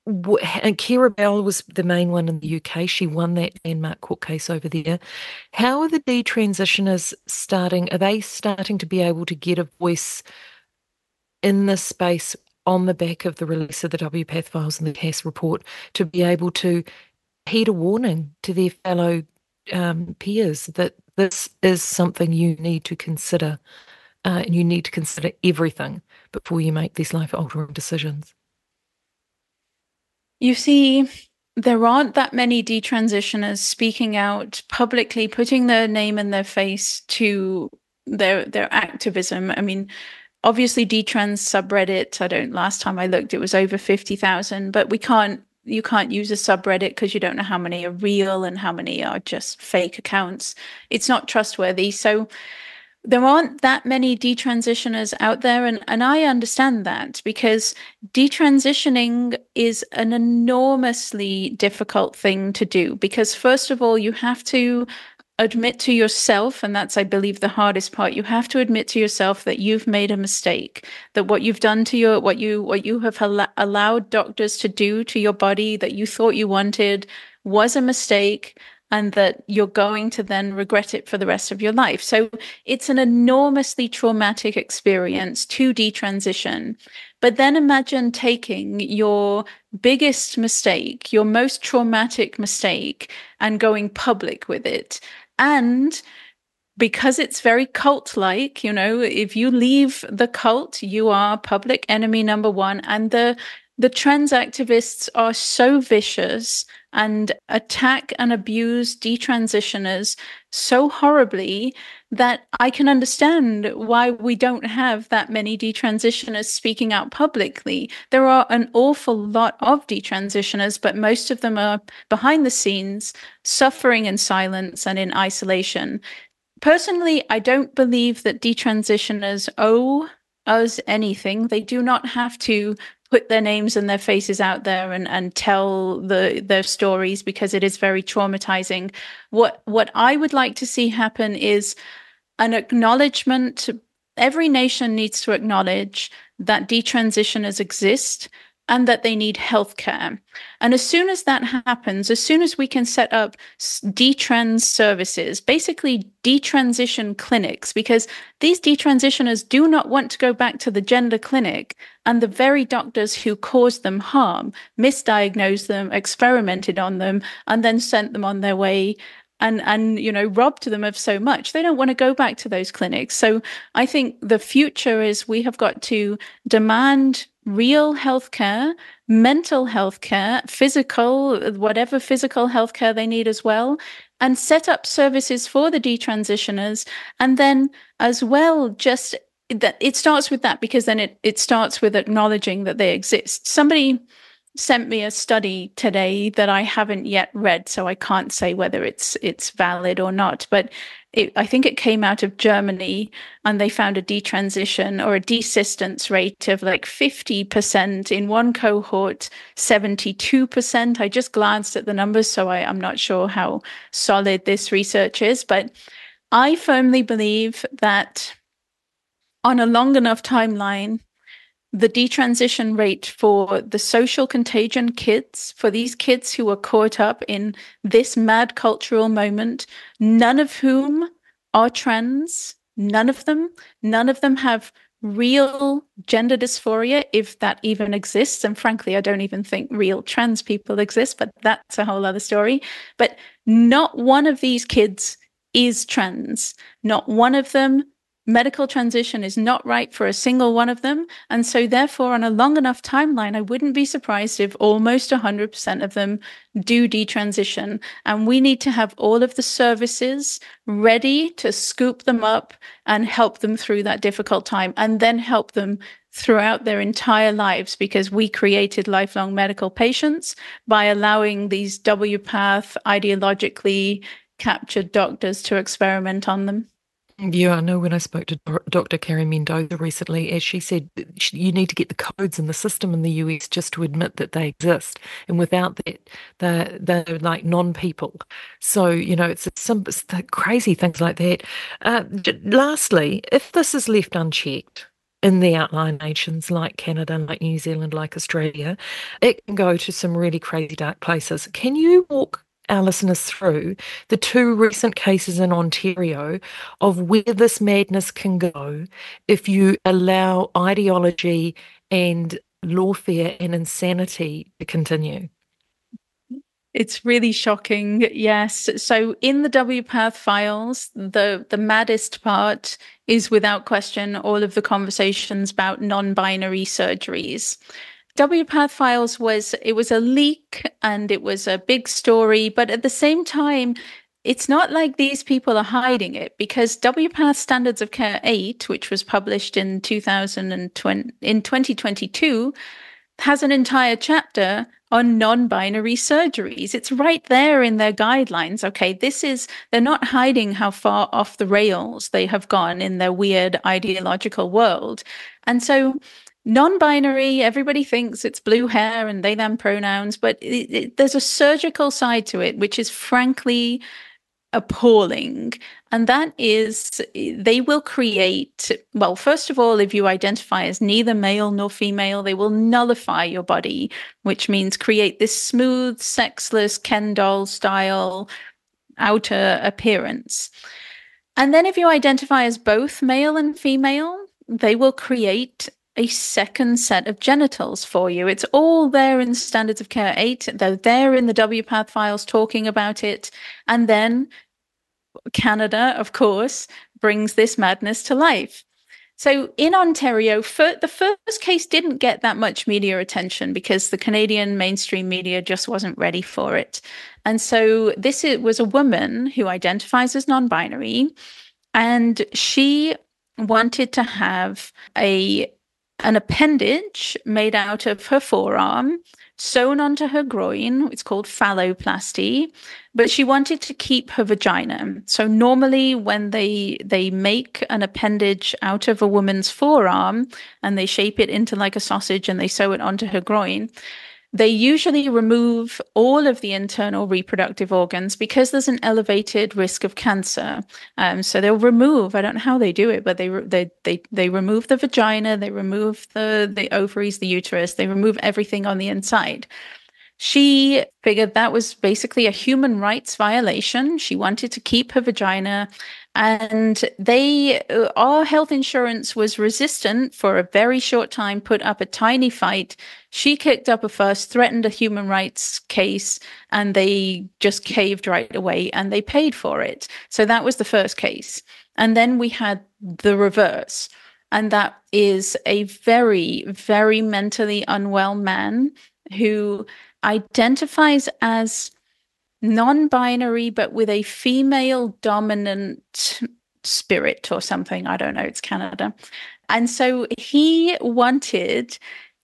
Speaker 3: and Kira Bell was the main one in the U K. She won that landmark court case over there. How are the detransitioners starting? Are they starting to be able to get a voice in this space on the back of the release of the W PATH files and the C A S report to be able to heed a warning to their fellow um, peers that this is something you need to consider, uh, and you need to consider everything before you make these life-altering decisions?
Speaker 4: You see, there aren't that many detransitioners speaking out publicly, putting their name and their face to their their activism. I mean, obviously, detrans subreddit, I don't, last time I looked, it was over fifty thousand, but we can't, you can't use a subreddit because you don't know how many are real and how many are just fake accounts. It's not trustworthy. So there aren't that many detransitioners out there, and, and I understand that, because detransitioning is an enormously difficult thing to do, because first of all, you have to admit to yourself, and that's, I believe, the hardest part. You have to admit to yourself that you've made a mistake, that what you've done to your, what you, what you have al- allowed doctors to do to your body that you thought you wanted was a mistake, and that you're going to then regret it for the rest of your life. So it's an enormously traumatic experience to detransition. But then imagine taking your biggest mistake, your most traumatic mistake, and going public with it. And because it's very cult-like, you know, if you leave the cult, you are public enemy number one. And the the trans activists are so vicious and attack and abuse detransitioners so horribly that I can understand why we don't have that many detransitioners speaking out publicly. There are an awful lot of detransitioners, but most of them are behind the scenes, suffering in silence and in isolation. Personally, I don't believe that detransitioners owe us anything. They do not have to put their names and their faces out there and, and tell the their stories, because it is very traumatizing. What what I would like to see happen is an acknowledgement. Every nation needs to acknowledge that detransitioners exist and that they need healthcare. And as soon as that happens, as soon as we can set up detrans services, basically detransition clinics, because these detransitioners do not want to go back to the gender clinic, and the very doctors who caused them harm misdiagnosed them, experimented on them, and then sent them on their way and, and you know, robbed them of so much. They don't want to go back to those clinics. So I think the future is we have got to demand real healthcare, mental health care, physical, whatever physical health care they need as well, and set up services for the detransitioners. And then as well, just that it starts with that, because then it, it starts with acknowledging that they exist. Somebody sent me a study today that I haven't yet read, so I can't say whether it's it's valid or not. But it, I think it came out of Germany, and they found a detransition or a desistance rate of like fifty percent in one cohort, seventy-two percent. I just glanced at the numbers, so I, I'm not sure how solid this research is. But I firmly believe that on a long enough timeline, the detransition rate for the social contagion kids, for these kids who are caught up in this mad cultural moment, none of whom are trans, none of them, none of them have real gender dysphoria, if that even exists. And frankly, I don't even think real trans people exist, but that's a whole other story. But not one of these kids is trans. Not one of them. Medical transition is not right for a single one of them. And so therefore, on a long enough timeline, I wouldn't be surprised if almost one hundred percent of them do detransition. And we need to have all of the services ready to scoop them up and help them through that difficult time, and then help them throughout their entire lives, because we created lifelong medical patients by allowing these W PATH ideologically captured doctors to experiment on them.
Speaker 3: Yeah, I know when I spoke to Doctor Carrie Mendoza recently, as she said, you need to get the codes in the system in the U S just to admit that they exist. And without that, they're, they're like non-people. So, you know, it's some it's crazy things like that. Uh, lastly, if this is left unchecked, in the outlying nations like Canada, like New Zealand, like Australia, it can go to some really crazy dark places. Can you walk our listeners through the two recent cases in Ontario of where this madness can go if you allow ideology and lawfare and insanity to continue?
Speaker 4: It's really shocking, yes. So in the W PATH files, the, the maddest part is without question all of the conversations about non-binary surgeries. W PATH files was, it was a leak and it was a big story, but at the same time, it's not like these people are hiding it, because W PATH Standards of Care eight, which was published in two thousand twenty, in twenty twenty-two, has an entire chapter on non-binary surgeries. It's right there in their guidelines. Okay, this is, they're not hiding how far off the rails they have gone in their weird ideological world. And so non-binary, everybody thinks it's blue hair and they, them pronouns, but it, it, there's a surgical side to it, which is frankly appalling. And that is, they will create, well, first of all, if you identify as neither male nor female, they will nullify your body, which means create this smooth, sexless, Ken doll style outer appearance. And then if you identify as both male and female, they will create a second set of genitals for you. It's all there in Standards of Care eight. They're there in the W PATH files talking about it. And then Canada, of course, brings this madness to life. So in Ontario, for, the first case didn't get that much media attention because the Canadian mainstream media just wasn't ready for it. And so this is, was a woman who identifies as non-binary, and she wanted to have a an appendage made out of her forearm sewn onto her groin. It's called phalloplasty, but she wanted to keep her vagina. So normally when they they make an appendage out of a woman's forearm and they shape it into like a sausage and they sew it onto her groin, they usually remove all of the internal reproductive organs because there's an elevated risk of cancer. Um, so they'll remove, I don't know how they do it, but they they they they remove the vagina, they remove the, the ovaries, the uterus, they remove everything on the inside. She figured that was basically a human rights violation. She wanted to keep her vagina, and they, our health insurance was resistant for a very short time, put up a tiny fight. She kicked up a fuss, threatened a human rights case, and they just caved right away and they paid for it. So that was the first case. And then we had the reverse. And that is a very, very mentally unwell man who identifies as non-binary, but with a female dominant spirit or something. I don't know. It's Canada. And so he wanted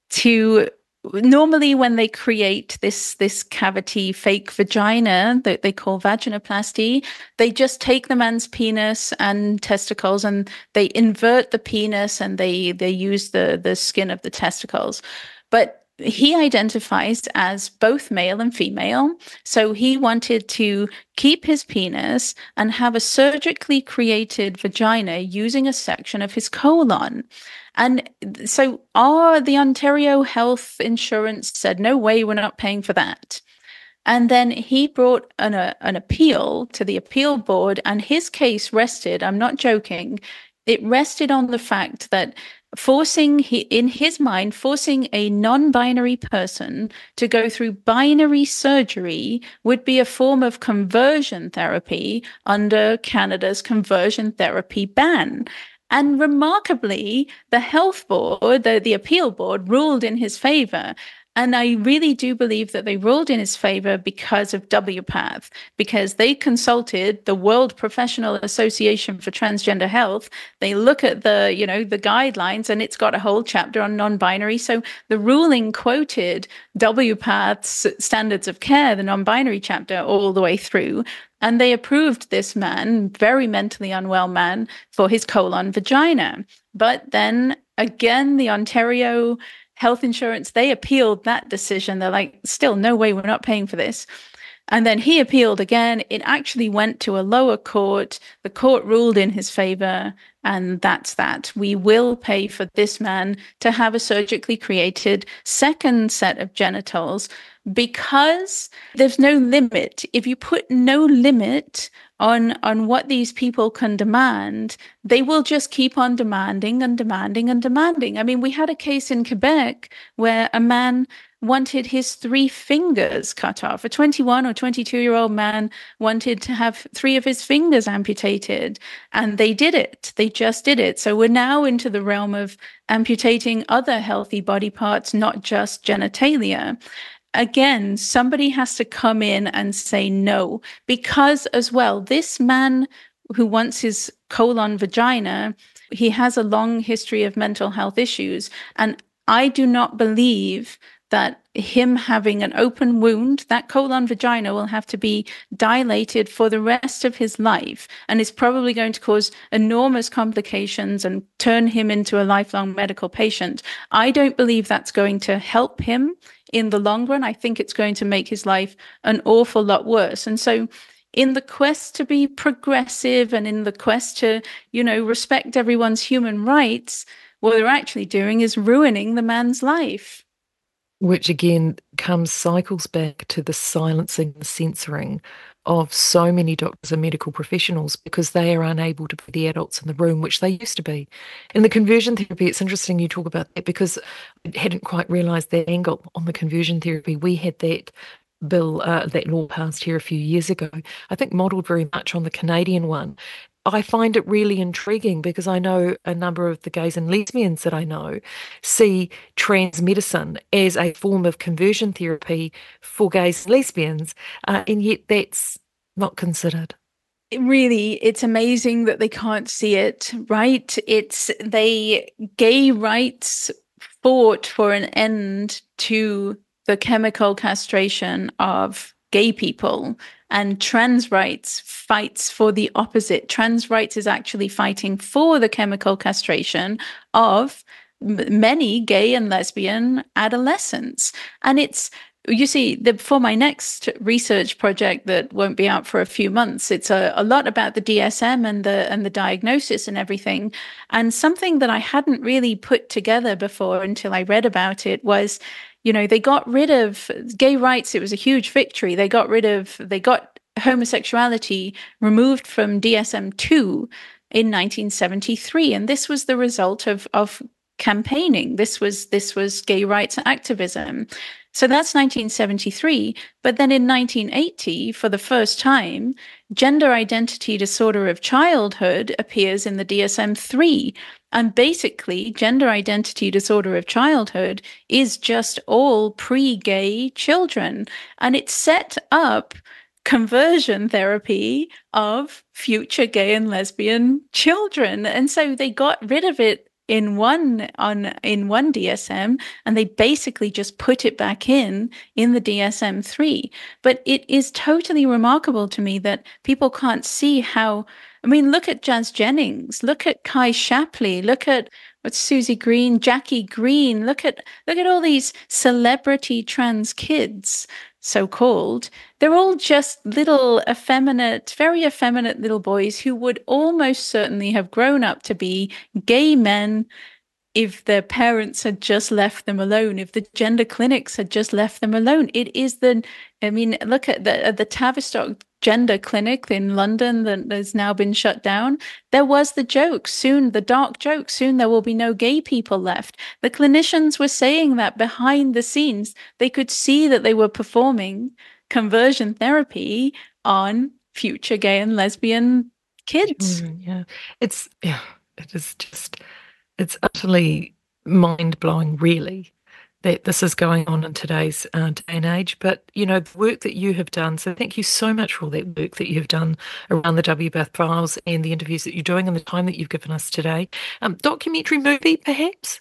Speaker 4: to, normally when they create this, this cavity fake vagina that they call vaginoplasty, they just take the man's penis and testicles and they invert the penis and they, they use the, the skin of the testicles. But he identifies as both male and female, so he wanted to keep his penis and have a surgically created vagina using a section of his colon. And so our, the Ontario Health Insurance said, no way, we're not paying for that. And then he brought an, a, an appeal to the appeal board, and his case rested, I'm not joking, it rested on the fact that forcing, he, in his mind, forcing a non-binary person to go through binary surgery would be a form of conversion therapy under Canada's conversion therapy ban. And remarkably, the health board, the, the appeal board, ruled in his favor. And I really do believe that they ruled in his favor because of W PATH, because they consulted the World Professional Association for Transgender Health. They look at the, you know, the guidelines, and it's got a whole chapter on non-binary. So the ruling quoted W PATH's Standards of Care, the non-binary chapter, all the way through. And they approved this man, very mentally unwell man, for his colon vagina. But then again, the Ontario Health Insurance, they appealed that decision. They're like, still, no way, we're not paying for this. And then he appealed again. It actually went to a lower court. The court ruled in his favor. And that's that. We will pay for this man to have a surgically created second set of genitals because there's no limit. If you put no limit on, on what these people can demand, they will just keep on demanding and demanding and demanding. I mean, we had a case in Quebec where a man wanted his three fingers cut off. A twenty-one or twenty-two-year-old man wanted to have three of his fingers amputated, and they did it. They just did it. So we're now into the realm of amputating other healthy body parts, not just genitalia. Again, somebody has to come in and say no, because as well, this man who wants his colon vagina, he has a long history of mental health issues. And I do not believe that him having an open wound, that colon vagina will have to be dilated for the rest of his life, and is probably going to cause enormous complications and turn him into a lifelong medical patient. I don't believe that's going to help him in the long run. I think it's going to make his life an awful lot worse. And so in the quest to be progressive and in the quest to, you know, respect everyone's human rights, what they're actually doing is ruining the man's life.
Speaker 3: Which again comes, cycles back to the silencing and censoring of so many doctors and medical professionals because they are unable to be the adults in the room, which they used to be. In the conversion therapy, it's interesting you talk about that because I hadn't quite realised that angle on the conversion therapy. We had that bill, uh, that law passed here a few years ago, I think modelled very much on the Canadian one. I find it really intriguing because I know a number of the gays and lesbians that I know see trans medicine as a form of conversion therapy for gays and lesbians, uh, and yet that's not considered.
Speaker 4: It really, it's amazing that they can't see it, right? It's they gay rights fought for an end to the chemical castration of gay people. And trans rights fights for the opposite. Trans rights is actually fighting for the chemical castration of m- many gay and lesbian adolescents. And it's, you see, the, for my next research project that won't be out for a few months, it's a, a lot about the D S M and the and the diagnosis and everything. And something that I hadn't really put together before until I read about it was, you know, they got rid of gay rights. It was a huge victory. They got rid of, they got homosexuality removed from D S M two in nineteen seventy-three. And this was the result of, of campaigning. This was, this was gay rights activism. So that's nineteen seventy-three. But then in nineteen eighty, for the first time, gender identity disorder of childhood appears in the D S M three. And basically, gender identity disorder of childhood is just all pre-gay children. And it set up conversion therapy of future gay and lesbian children. And so they got rid of it in one on in one D S M, and they basically just put it back in in the D S M three. But it is totally remarkable to me that people can't see how. I mean, look at Jazz Jennings, look at Kai Shapley, look at what's Susie Green, Jackie Green, look at look at all these celebrity trans kids, so-called. They're all just little effeminate, very effeminate little boys who would almost certainly have grown up to be gay men if their parents had just left them alone, if the gender clinics had just left them alone. It is the, I mean, look at the at the Tavistock Gender Clinic in London that has now been shut down. There was the joke, soon, the dark joke, soon there will be no gay people left. The clinicians were saying that behind the scenes. They could see that they were performing conversion therapy on future gay and lesbian kids.
Speaker 3: Mm, yeah, it's, yeah, it is just, it's utterly mind-blowing, really, that this is going on in today's uh, day and age. But, you know, the work that you have done, so thank you so much for all that work that you've done around the W B A T files and the interviews that you're doing and the time that you've given us today. Um, documentary movie, perhaps?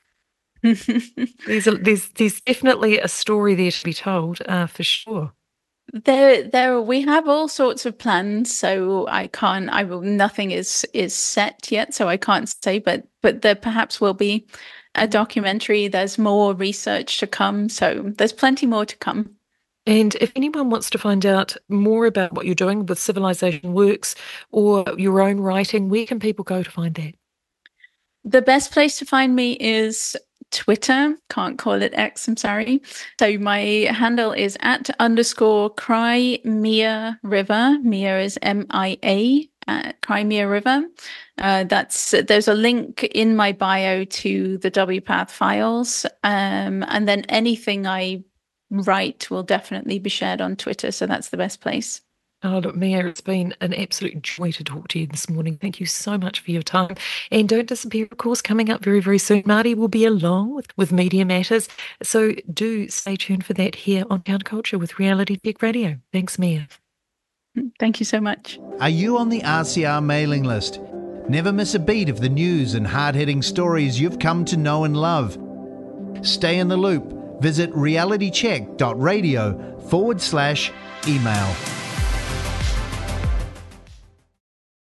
Speaker 3: there's, a, there's there's definitely a story there to be told, uh, for sure.
Speaker 4: There, there, we have all sorts of plans. So I can't. I will. Nothing is is set yet, so I can't say. But but there perhaps will be a documentary. There's more research to come. So there's plenty more to come.
Speaker 3: And if anyone wants to find out more about what you're doing with Civilization Works or your own writing, where can people go to find that?
Speaker 4: The best place to find me is Twitter. Can't call it X, I'm sorry. So my handle is at underscore Crimea River. Mia is M I A, uh, Crimea River. Uh, that's there's a link in my bio to the W PATH files. Um, and then anything I write will definitely be shared on Twitter. So that's the best place.
Speaker 3: Oh, look, Mia, it's been an absolute joy to talk to you this morning. Thank you so much for your time. And don't disappear, of course, coming up very, very soon. Marty will be along with, with Media Matters. So do stay tuned for that here on Counterculture with Reality Check Radio. Thanks, Mia.
Speaker 4: Thank you so much.
Speaker 5: Are you on the R C R mailing list? Never miss a beat of the news and hard-hitting stories you've come to know and love. Stay in the loop. Visit realitycheck.radio forward slash email.